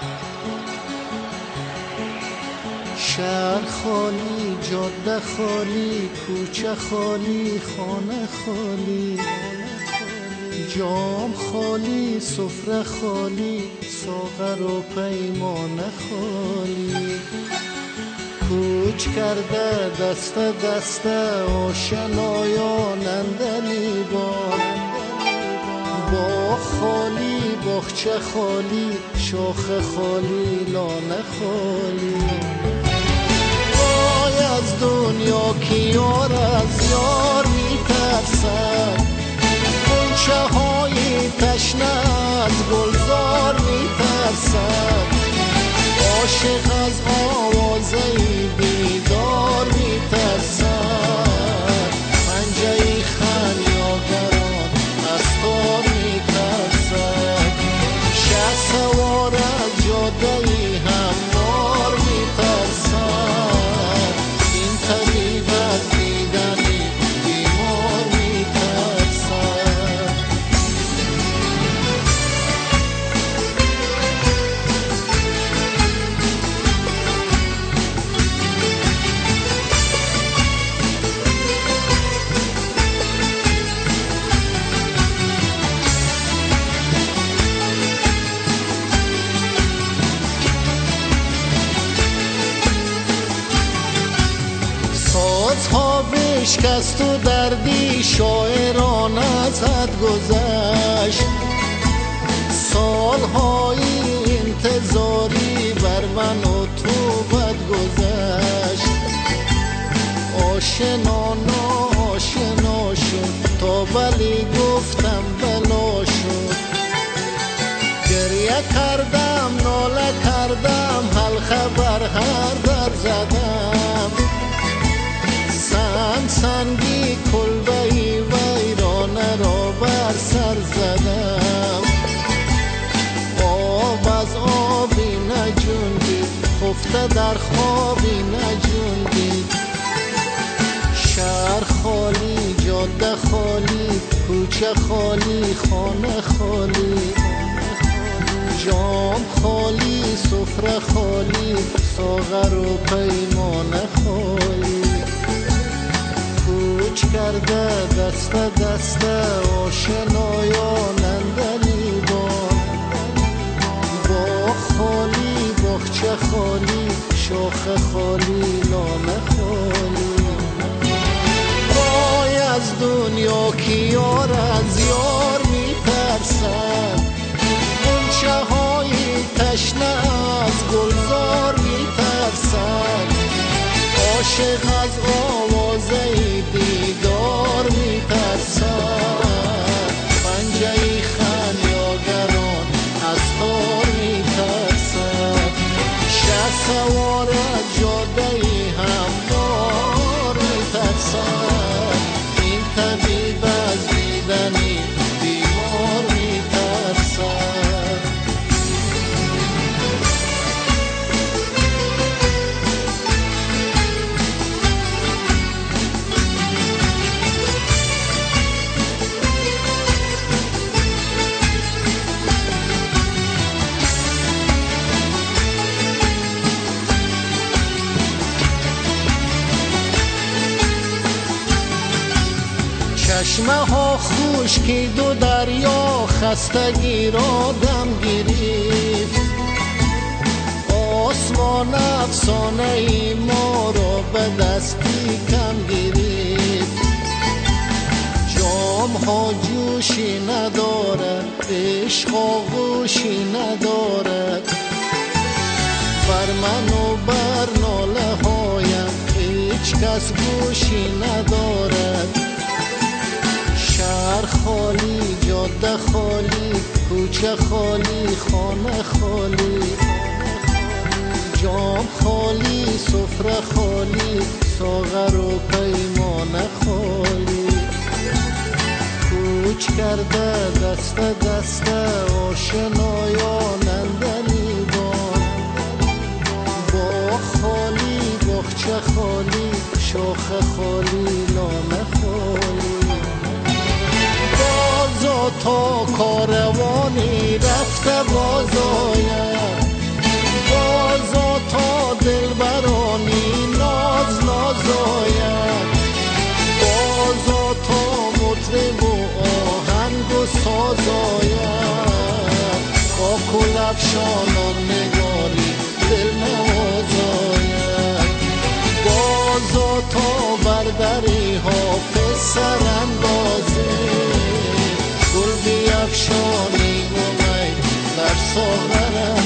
شهر خالی، جاده خالی، کوچه خالی، خانه خالی، جام خالی، سفره خالی، ساغر و پیمانه خالی. کوچ کرده دست دست آشنایان اندلیبان، باغ خالی، باغچه خالی، شاخ خالی، لانه خالی. وای از دنیا که یار از یار میترسد، غنچه های تشنه از گلزار میترسد. عاشق از آوازه بیدار میترسد، پنجه خمیازگران از تار میترسد. شه سوار از جاده هموار میترسد، این طبیب از دیدن بیمار میترسد. سازها بشکست و دردی شاعران از حد گذشت. سالهای انتظاری بر من و تو بد گذشت. آشنا ناآشنا شد تا بلی گفتم بلا شد. گریه کردم ناله کردم حلقه بر هر در زدم. سنگی کلبه‌ای ویرانه را بر سر زدم. آب از آبی نجوندید، خفته در خوابی نجوندید. شهر خالی، جاده خالی، کوچه خالی، خانه خالی، جام خالی، سفره خالی، ساغر و پیمانه خالی. کوچ کرده دست دست آشنایان اندلیبان، باغ خالی، باغچه خالی، شاخ خالی، لانه خالی. وای از دنیا که یار از یار میترسد، غنچه های تشنه از گلزار میترسد. عاشق از آوازه دیدار میترسد، پنجه خمیازگران از تار میترسد. شه سوار از جاده هموار میترسد، این طبیب از دیدن بیمار میترسد. چشمه ها خشکید و دریا خستگی را دم گرفت. آسمان افسانه ای ما را به دستی کم گرفت. جام ها جوشی ندارد، عشق آغوشی ندارد. بر من و بر ناله هایم هیچ کس گوشی ندارد. شهر خالی، جاده خالی، کوچه خالی، خانه خالی، جام خالی، سفره خالی، ساغر و پیمانه خالی. کوچ کرده دست دست آشنایان اندلیبان، باغ خالی، باغچه خالی، شاخ خالی، لانه خالی. تا کاروانی رفته باز آید، گل افشانان نگاری دل نوازاید بازا تا بردری حافظ سراندازی گل بیفشانی گلی در ساغرم